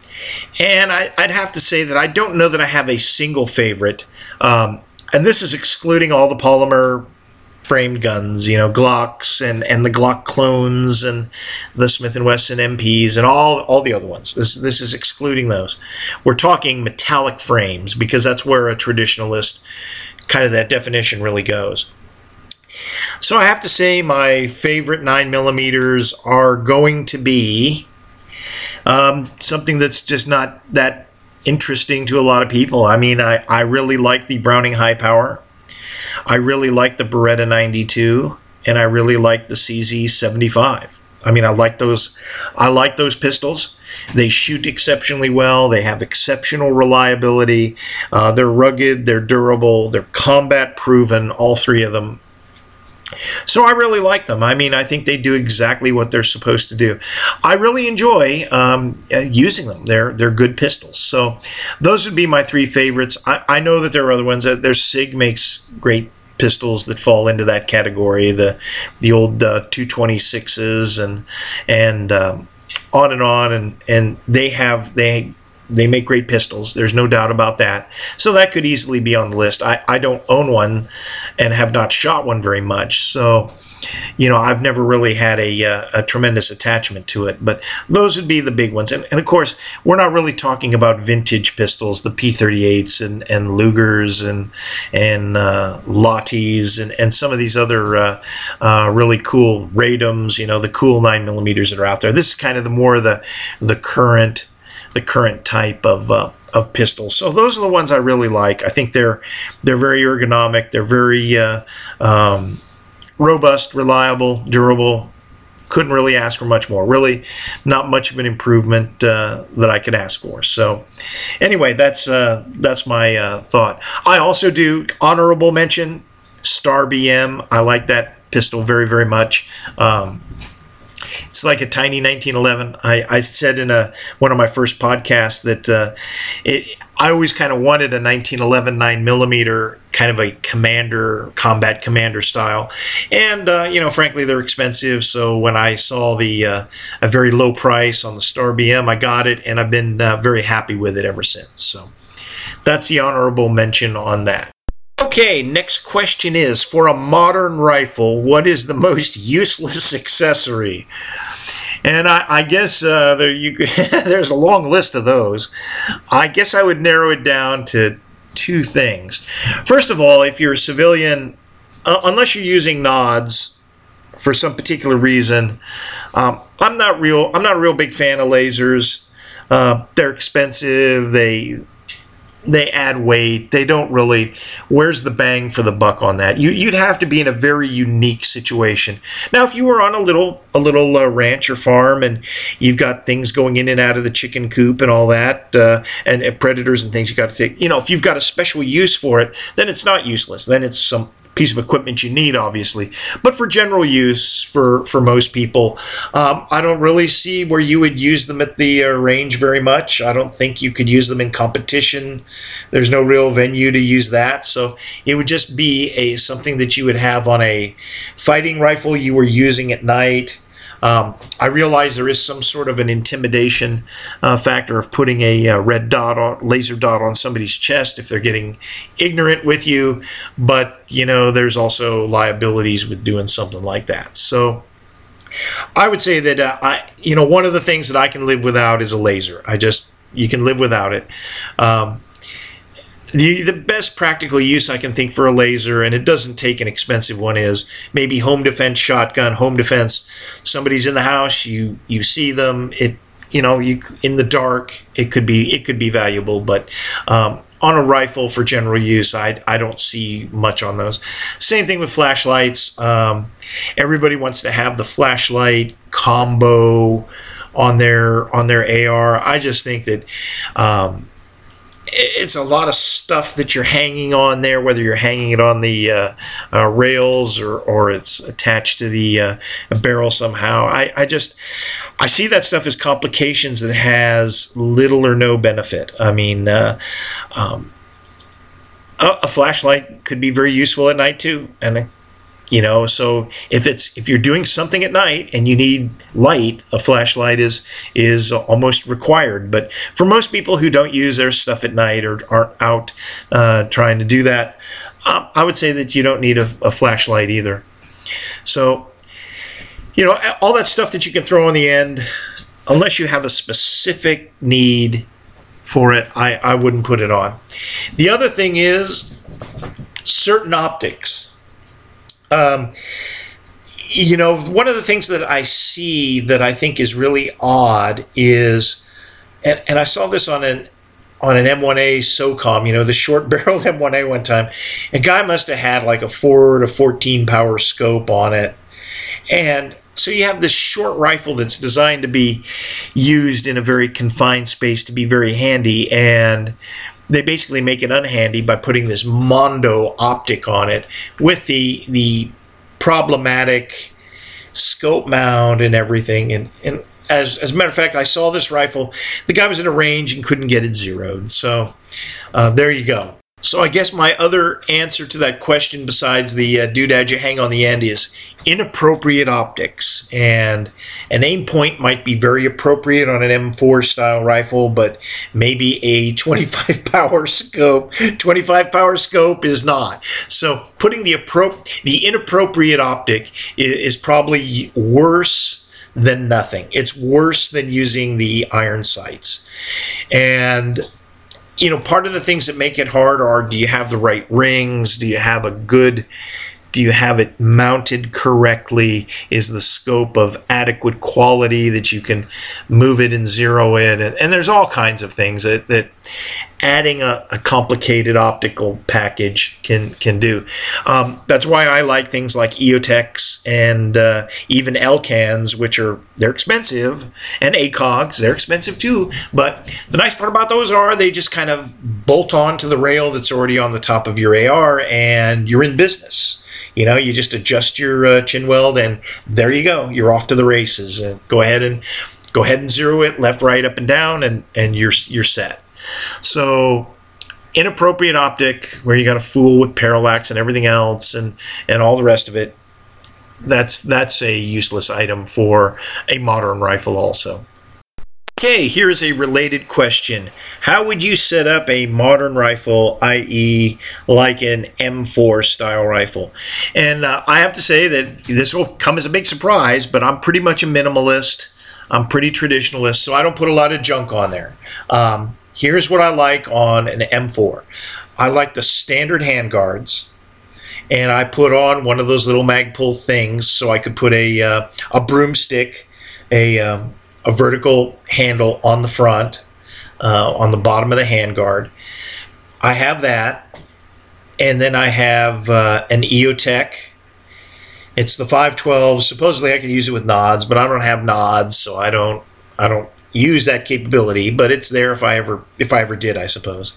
And I, I'd have to say that I don't know that I have a single favorite. Um, and this is excluding all the polymer framed guns, you know, Glocks and, and the Glock clones and the Smith and Wesson M Ps and all, all the other ones. This, this is excluding those. We're talking metallic frames because that's where a traditionalist, kind of that definition really goes. So I have to say my favorite nine millimeters are going to be um, something that's just not that interesting to a lot of people. I mean, I, I really like the Browning High Power. I really like the Beretta ninety-two, and I really like the C Z seventy-five. I mean, I like those. I like those pistols. They shoot exceptionally well. They have exceptional reliability. Uh, they're rugged. They're durable. They're combat proven. All three of them. So I really like them. I mean, I think they do exactly what they're supposed to do. I really enjoy um, using them. They're they're good pistols. So those would be my three favorites. I, I know that there are other ones. There's SIG makes great pistols that fall into that category. The the old uh, two twenty-sixes and and um, on and on. And and they have they. They make great pistols. There's no doubt about that. So that could easily be on the list. I, I don't own one and have not shot one very much. So, you know, I've never really had a, uh, a tremendous attachment to it. But those would be the big ones. And, and of course, we're not really talking about vintage pistols, the P thirty-eights and, and Lugers and, and uh, Lotties and, and some of these other uh, uh, really cool Radums, you know, the cool nine millimeters that are out there. This is kind of the more the, the current the current type of uh, of pistols. So those are the ones I really like. I think they're they're very ergonomic. They're very uh, um, robust, reliable, durable. Couldn't really ask for much more. Really, not much of an improvement uh, that I could ask for. So, anyway, that's uh, that's my uh, thought. I also do honorable mention Star B M. I like that pistol very, very much. Um, it's like a tiny nineteen eleven. I, I said in a one of my first podcasts that uh, it. I always kind of wanted a nineteen eleven nine millimeter, kind of a commander, combat commander style. And, uh, you know, frankly, they're expensive. So when I saw the uh, a very low price on the Star B M, I got it, and I've been uh, very happy with it ever since. So that's the honorable mention on that. Okay, next question is, for a modern rifle, what is the most useless accessory? And I, I guess uh, there you, there's a long list of those. I guess I would narrow it down to two things. First of all, if you're a civilian, uh, unless you're using nods for some particular reason, um, I'm not real. I'm not a real big fan of lasers. Uh, they're expensive. They They add weight. They don't really. Where's the bang for the buck on that? You, you'd have to be in a very unique situation. Now, if you were on a little a little uh, ranch or farm and you've got things going in and out of the chicken coop and all that, uh, and, and predators and things you got to take. You know, if you've got a special use for it, then it's not useless. Then it's some piece of equipment you need, obviously. But for general use, for for most people, um, I don't really see where you would use them at the uh, range very much. I don't think you could use them in competition. There's no real venue to use that, so it would just be a something that you would have on a fighting rifle you were using at night. Um, I realize there is some sort of an intimidation uh, factor of putting a uh, red dot or laser dot on somebody's chest if they're getting ignorant with you, but you know, there's also liabilities with doing something like that. So I would say that uh, I, you know, one of the things that I can live without is a laser. I just you can live without it. Um, The, the best practical use I can think for a laser, and it doesn't take an expensive one, is maybe home defense shotgun, home defense. Somebody's in the house, you you see them, it you know you in the dark, it could be it could be valuable, but um, on a rifle for general use, I I don't see much on those. Same thing with flashlights. Um, everybody wants to have the flashlight combo on their on their A R. I just think that. Um, It's a lot of stuff that you're hanging on there, whether you're hanging it on the uh, uh, rails or, or it's attached to the uh, barrel somehow. I, I just, I see that stuff as complications that has little or no benefit. I mean, uh, um, a, a flashlight could be very useful at night too. And you know, so if it's if you're doing something at night and you need light, a flashlight is is almost required. But for most people who don't use their stuff at night or aren't out uh, trying to do that, um, I would say that you don't need a, a flashlight either. So, you know, all that stuff that you can throw on the end, unless you have a specific need for it, I, I wouldn't put it on. The other thing is certain optics. Um, you know, one of the things that I see that I think is really odd is, and, and I saw this on an on an M one A SOCOM, you know, the short-barreled M one A one time. A guy must have had like a four to fourteen power scope on it. And so you have this short rifle that's designed to be used in a very confined space to be very handy, and they basically make it unhandy by putting this Mondo optic on it with the the problematic scope mount and everything. And, and as, as a matter of fact, I saw this rifle. The guy was at a range and couldn't get it zeroed. So uh, there you go. So I guess my other answer to that question, besides the uh, doodad you hang on the end, is inappropriate optics. And an aim point might be very appropriate on an M four style rifle, but maybe a twenty-five power scope, twenty-five power scope is not. So putting the appro- the inappropriate optic is, is probably worse than nothing. It's worse than using the iron sights. And you know, part of the things that make it hard are, do you have the right rings? Do you have a good, do you have it mounted correctly? Is the scope of adequate quality that you can move it and zero it? And, and there's all kinds of things that, that adding a, a complicated optical package can can do. Um, that's why I like things like EOTechs and uh, even Elcans, which are they're expensive, and ACOGs, they're expensive too. But the nice part about those are they just kind of bolt on to the rail that's already on the top of your A R, and you're in business. You know, you just adjust your uh, chin weld, and there you go. You're off to the races. And go ahead and go ahead and zero it left, right, up, and down, and and you're you're set. So inappropriate optic where you got to fool with parallax and everything else and and all the rest of it, that's that's a useless item for a modern rifle also. Okay, here's a related question. How would you set up a modern rifle, that is like an M four style rifle? And uh, I have to say that this will come as a big surprise, but I'm pretty much a minimalist. I'm pretty traditionalist, so I don't put a lot of junk on there. Um, Here's what I like on an M four. I like the standard handguards, and I put on one of those little Magpul things so I could put a uh, a broomstick, a um, a vertical handle on the front, uh, on the bottom of the handguard. I have that, and then I have uh, an EOTech. It's the five twelve. Supposedly I could use it with nods, but I don't have nods, so I don't I don't. use that capability, but it's there if I ever if I ever did, I suppose.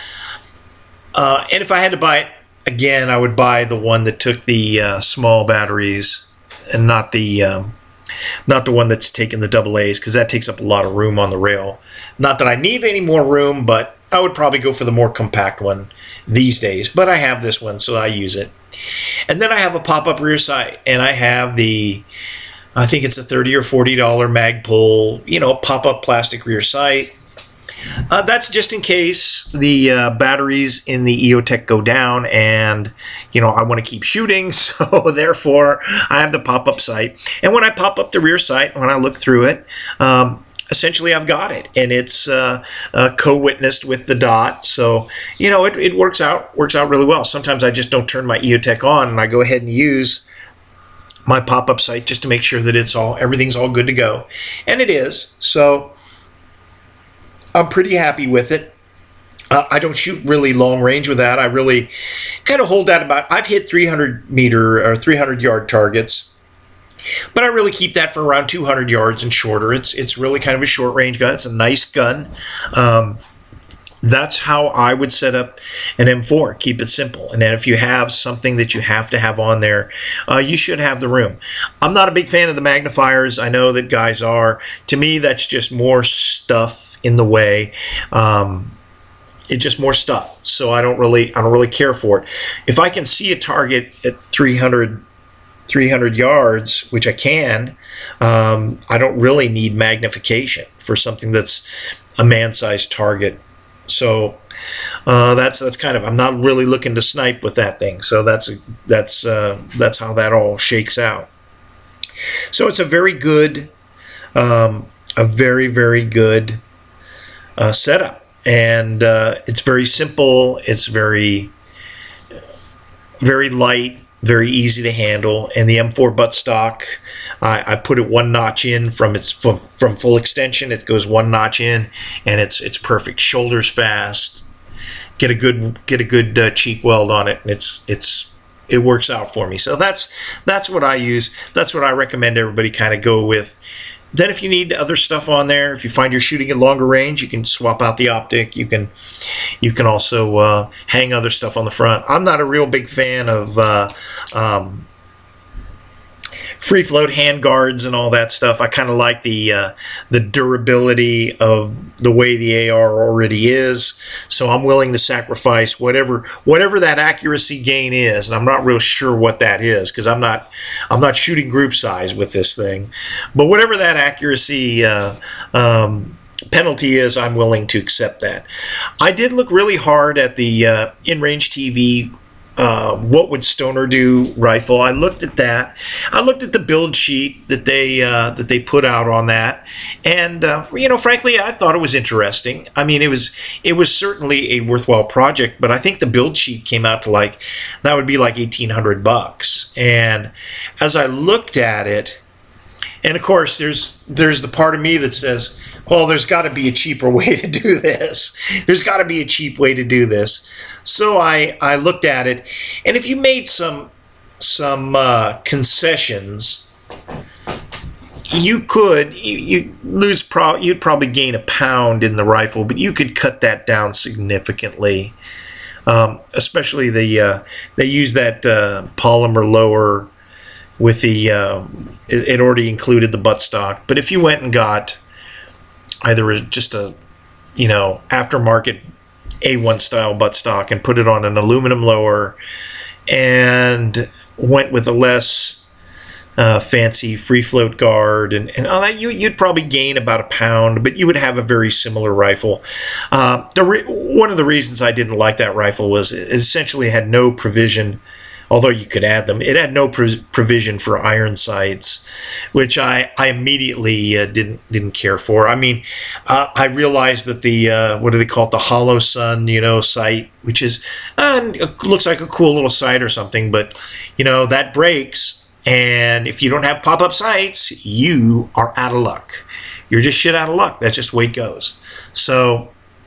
Uh, and if I had to buy it again, I would buy the one that took the uh, small batteries and not the um, not the one that's taken the double A's, because that takes up a lot of room on the rail. Not that I need any more room, but I would probably go for the more compact one these days. But I have this one, so I use it. And then I have a pop-up rear sight, and I have the I think it's a thirty or forty dollar Magpul, you know, pop-up plastic rear sight. Uh, that's just in case the uh, batteries in the EOTech go down and, you know, I want to keep shooting. So therefore, I have the pop-up sight. And when I pop up the rear sight, when I look through it, um, essentially I've got it. And it's uh, uh, co-witnessed with the dot. So, you know, it, it works out, works out really well. Sometimes I just don't turn my EOTech on and I go ahead and use my pop-up sight just to make sure that it's all everything's all good to go, and it is. So I'm pretty happy with it. uh, I don't shoot really long range with that. I really kind of hold that about I've hit three hundred meter or three hundred yard targets, but I really keep that for around two hundred yards and shorter. It's it's really kind of a short range gun. It's a nice gun. um, That's how I would set up an M four. Keep it simple. And then if you have something that you have to have on there, uh, you should have the room. I'm not a big fan of the magnifiers. I know that guys are. To me, that's just more stuff in the way. Um, it's just more stuff. So I don't really, I don't really care for it. If I can see a target at three hundred, three hundred yards, which I can, um, I don't really need magnification for something that's a man-sized target. So uh, that's that's kind of I'm not really looking to snipe with that thing. So that's that's uh, that's how that all shakes out. So it's a very good, um, a very very good uh, setup, and uh, it's very simple. It's very very light, very easy to handle. And the M four buttstock, I, I put it one notch in from its from, from full extension. It goes one notch in, and it's it's perfect. Shoulders fast. Get a good get a good uh, cheek weld on it, and it's it's it works out for me. So that's that's what I use. That's what I recommend everybody kind of go with. Then if you need other stuff on there, if you find you're shooting at longer range, you can swap out the optic. You can you can also uh, hang other stuff on the front. I'm not a real big fan of uh, um, free float hand guards and all that stuff. I kind of like the uh, the durability of the way the A R already is. So I'm willing to sacrifice whatever whatever that accuracy gain is, and I'm not real sure what that is because I'm not I'm not shooting group size with this thing. But whatever that accuracy uh, um, penalty is, I'm willing to accept that. I did look really hard at the uh, in-range T V. Uh, what would Stoner do rifle? I looked at that. I looked at the build sheet that they uh, that they put out on that, and uh, you know, frankly, I thought it was interesting. I mean, it was it was certainly a worthwhile project, but I think the build sheet came out to like that would be like eighteen hundred bucks. And as I looked at it, and of course, there's there's the part of me that says, well, there's got to be a cheaper way to do this. There's got to be a cheap way to do this. So I, I looked at it, and if you made some some uh, concessions, you could you you lose pro you'd probably gain a pound in the rifle, but you could cut that down significantly. Um, especially the uh, they use that uh, polymer lower with the uh, it, it already included the buttstock. But if you went and got either just a, you know, aftermarket A one style buttstock and put it on an aluminum lower and went with a less uh, fancy free float guard and, and all that, you, you'd probably gain about a pound, but you would have a very similar rifle. Uh, the re- one of the reasons I didn't like that rifle was it essentially had no provision, although you could add them. It had no pr- provision for iron sights, which I, I immediately uh, didn't didn't care for. I mean, uh, I realized that the, uh, what do they call it, the Hollow Sun, you know, sight, which is, uh, looks like a cool little sight or something, but, you know, that breaks, and if you don't have pop-up sights, you are out of luck. You're just shit out of luck. That's just the way it goes. So,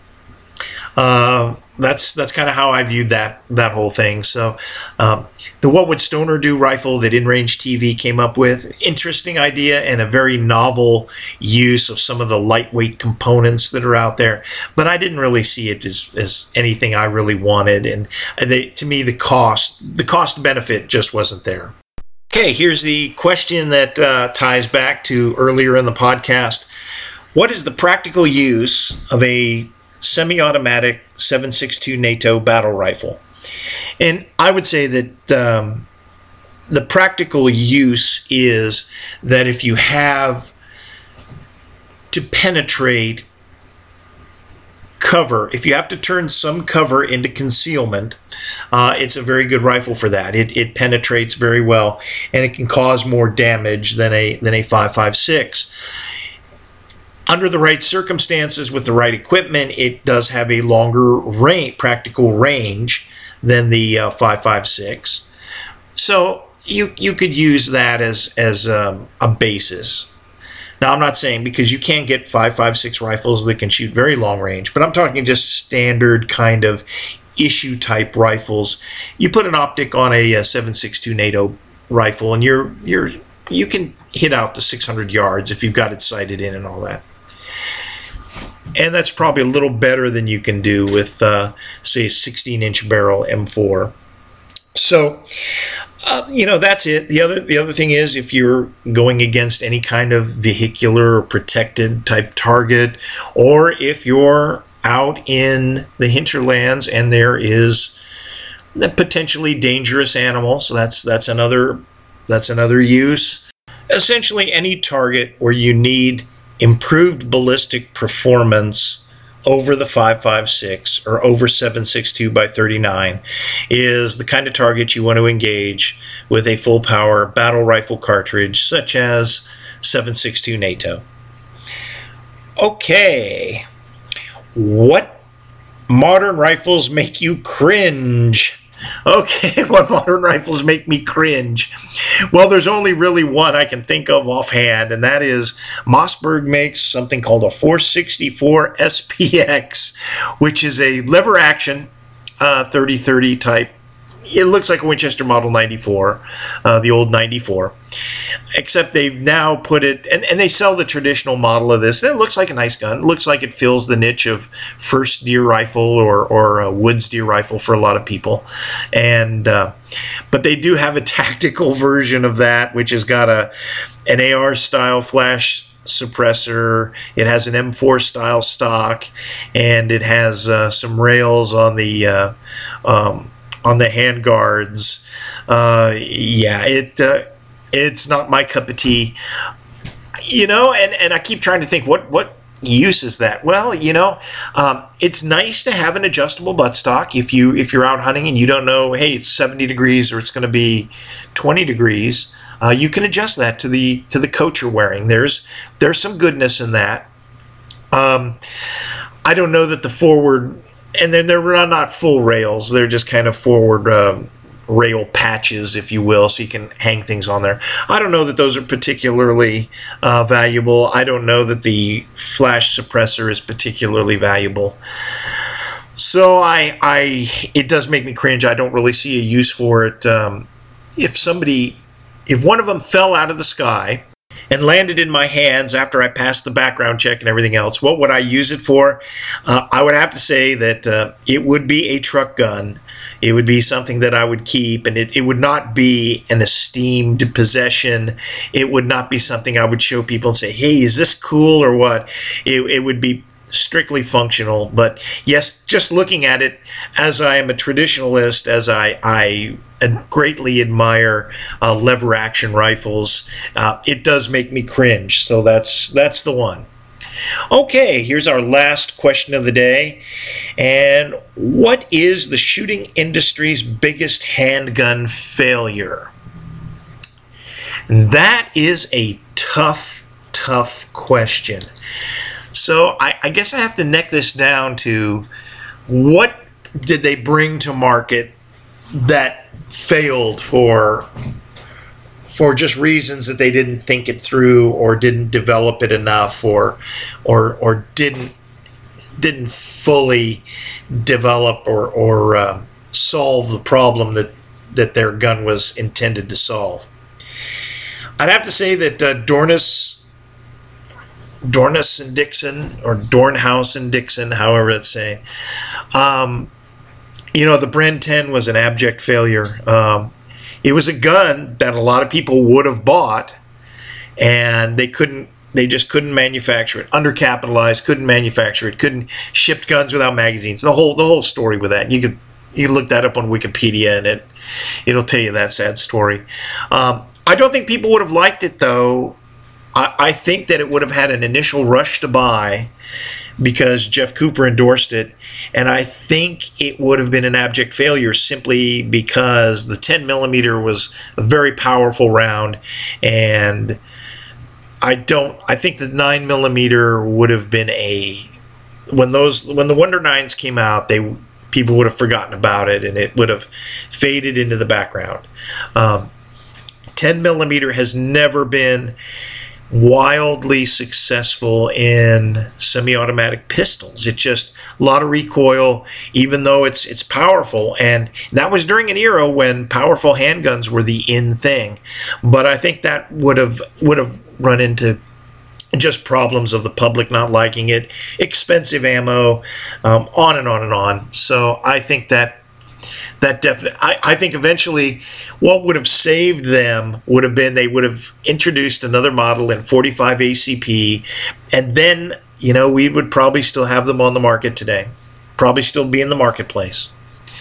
uh, that's that's kind of how I viewed that that whole thing. So um, the What Would Stoner Do rifle that InRange T V came up with, interesting idea and a very novel use of some of the lightweight components that are out there, but I didn't really see it as, as anything I really wanted, and they, to me the cost the cost benefit just wasn't there. Okay, here's the question that uh, ties back to earlier in the podcast. What is the practical use of a semi-automatic seven six two NATO battle rifle? And I would say that um, the practical use is that if you have to penetrate cover, if you have to turn some cover into concealment, uh, it's a very good rifle for that. It, it penetrates very well, and it can cause more damage than a than a five five six. Under the right circumstances, with the right equipment, it does have a longer range, practical range than the uh, five five six. So you you could use that as as um, a basis. Now, I'm not saying, because you can get five five six rifles that can shoot very long range, but I'm talking just standard kind of issue type rifles. You put an optic on a, a seven six two NATO rifle, and you're you're you can hit out to six hundred yards if you've got it sighted in and all that. And that's probably a little better than you can do with, uh, say, a sixteen inch barrel M four. So, uh, you know, that's it. The other the other thing is, if you're going against any kind of vehicular or protected type target, or if you're out in the hinterlands and there is a potentially dangerous animal, so that's that's another that's another use. Essentially, any target where you need improved ballistic performance over the five five six or over seven six two by thirty-nine is the kind of target you want to engage with a full power battle rifle cartridge such as seven six two NATO. Okay, what modern rifles make you cringe? Okay, what modern rifles make me cringe? Well, there's only really one I can think of offhand, and that is Mossberg makes something called a four sixty-four S P X, which is a lever action uh, thirty thirty type. It looks like a Winchester Model ninety-four, uh, the old ninety-four, except they've now put it, and, and they sell the traditional model of this. And it looks like a nice gun. It looks like it fills the niche of first deer rifle or, or a woods deer rifle for a lot of people. And uh, but they do have a tactical version of that, which has got a an A R style flash suppressor. It has an M four style stock, and it has uh, some rails on the uh, um, on the handguards. Uh, yeah, it uh, it's not my cup of tea, you know. And, and I keep trying to think, what what use is that? Well, you know, um, it's nice to have an adjustable buttstock if you if you're out hunting and you don't know, hey, it's seventy degrees or it's going to be twenty degrees. Uh, you can adjust that to the to the coat you're wearing. There's there's some goodness in that. Um, I don't know that the forward, and then they're not full rails. They're just kind of forward um, rail patches, if you will, so you can hang things on there. I don't know that those are particularly uh, valuable. I don't know that the flash suppressor is particularly valuable. So I, I, it does make me cringe. I don't really see a use for it. Um, if somebody, if one of them fell out of the sky and landed in my hands after I passed the background check and everything else, what would I use it for? Uh, I would have to say that uh, it would be a truck gun. It would be something that I would keep, and it, it would not be an esteemed possession. It would not be something I would show people and say, hey, is this cool or what? It, it would be strictly functional. But yes, just looking at it, as I am a traditionalist, as I, I greatly admire uh, lever action rifles, uh, it does make me cringe. So that's, that's the one. Okay, here's our last question of the day. And what is the shooting industry's biggest handgun failure? And that is a tough, tough question. So I, I guess I have to neck this down to what did they bring to market that failed for for just reasons that they didn't think it through or didn't develop it enough or or or didn't didn't fully develop or or uh, solve the problem that that their gun was intended to solve. I'd have to say that uh, Dornus Dornus and Dixon, or Dornhouse and Dixon, however it's saying, um, you know, the Bren ten was an abject failure. Um, It was a gun that a lot of people would have bought, and they couldn't, they just couldn't manufacture it. Undercapitalized, couldn't manufacture it, couldn't ship guns without magazines. The whole the whole story with that. You could you can look that up on Wikipedia, and it it'll tell you that sad story. Um, I don't think people would have liked it though. I, I think that it would have had an initial rush to buy because Jeff Cooper endorsed it, and I think it would have been an abject failure simply because the ten millimeter was a very powerful round, and I don't. I think the nine millimeter would have been a when those when the Wonder Nines came out, they people would have forgotten about it, and it would have faded into the background. Um, ten millimeter has never been wildly successful in semi-automatic pistols. It just a lot of recoil, even though it's it's powerful, and that was during an era when powerful handguns were the in thing. But I think that would have would have run into just problems of the public not liking it, expensive ammo, um, on and on and on. So I think that that definitely, I, I think eventually what would have saved them would have been they would have introduced another model in forty-five A C P, and then, you know, we would probably still have them on the market today. Probably still be in the marketplace.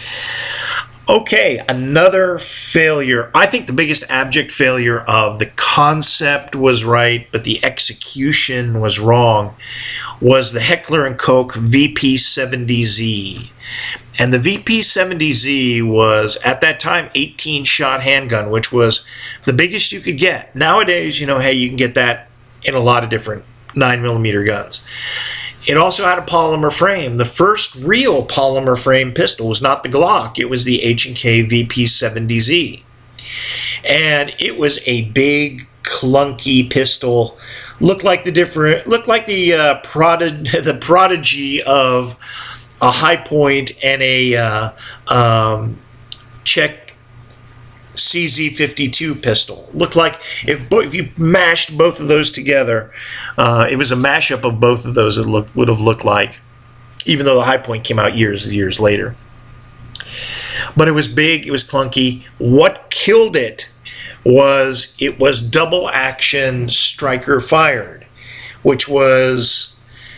Okay, another failure. I think the biggest abject failure of the concept was right, but the execution was wrong, was the Heckler and Koch V P seventy Z. And the V P seventy Z was, at that time, eighteen shot handgun, which was the biggest you could get. Nowadays, you know, hey, you can get that in a lot of different nine millimeter guns. It also had a polymer frame. The first real polymer frame pistol was not the Glock. It was the H and K V P seventy Z. And it was a big, clunky pistol. Looked like the different, looked like the uh, prod- the prodigy of a High Point and a uh, um, Czech C Z fifty-two pistol. Looked like if bo- if you mashed both of those together, uh, it was a mashup of both of those. It look, would have looked like, even though the High Point came out years and years later. But it was big. It was clunky. What killed it was it was double action striker fired, which was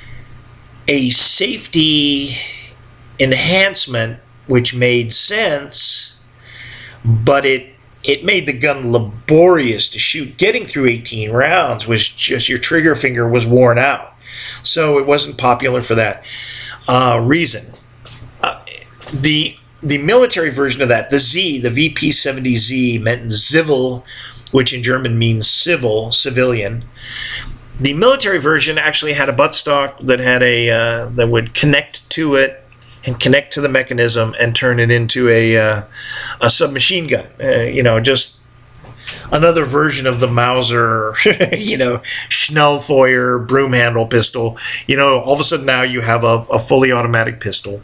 a safety enhancement, which made sense, but it it made the gun laborious to shoot. Getting through eighteen rounds was just, your trigger finger was worn out. So it wasn't popular for that uh, reason. Uh, the the military version of that, the Z, the V P seventy Z, meant Zivil, which in German means civil, civilian. The military version actually had a buttstock that had a uh, that would connect to it, and connect to the mechanism and turn it into a uh, a submachine gun. Uh, you know, just another version of the Mauser, you know, Schnellfeuer broom handle pistol. You know, all of a sudden now you have a, a fully automatic pistol.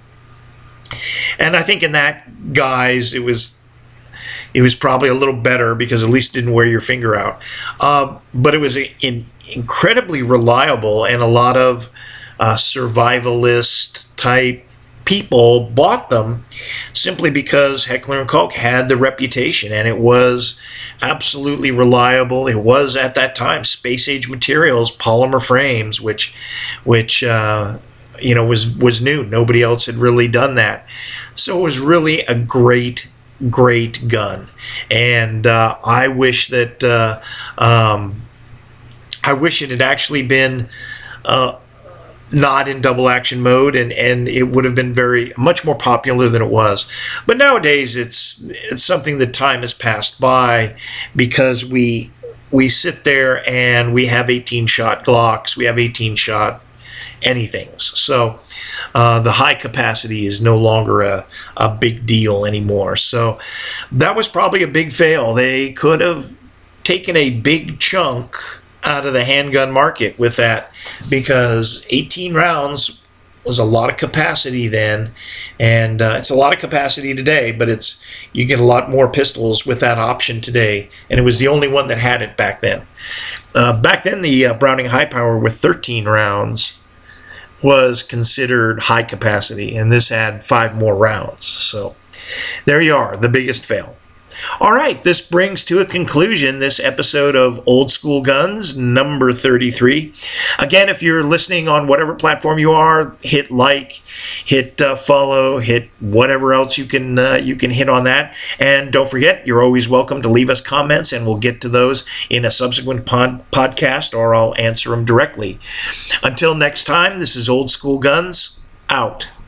And I think in that guise, it was it was probably a little better because at least it didn't wear your finger out. Uh, but it was in, incredibly reliable, and a lot of uh, survivalist type people bought them simply because Heckler and Koch had the reputation, and it was absolutely reliable. It was at that time space age materials, polymer frames, which which uh, you know was was new. Nobody else had really done that, so it was really a great great gun. And uh, I wish that uh, um, I wish it had actually been uh, not in double action mode, and, and it would have been very much more popular than it was. But nowadays it's it's something that time has passed by, because we we sit there and we have eighteen shot Glocks, we have eighteen shot anythings. So uh, the high capacity is no longer a, a big deal anymore. So that was probably a big fail. They could have taken a big chunk out of the handgun market with that, because eighteen rounds was a lot of capacity then, and uh, it's a lot of capacity today, but it's you get a lot more pistols with that option today, and it was the only one that had it back then. Uh, back then, the uh, Browning High Power with thirteen rounds was considered high capacity, and this had five more rounds. So there you are, the biggest fail. All right, this brings to a conclusion this episode of Old School Guns number thirty-three. Again, if you're listening on whatever platform you are, hit like, hit uh, follow, hit whatever else you can uh, you can hit on that. And don't forget, you're always welcome to leave us comments, and we'll get to those in a subsequent pod- podcast, or I'll answer them directly. Until next time, this is Old School Guns, out.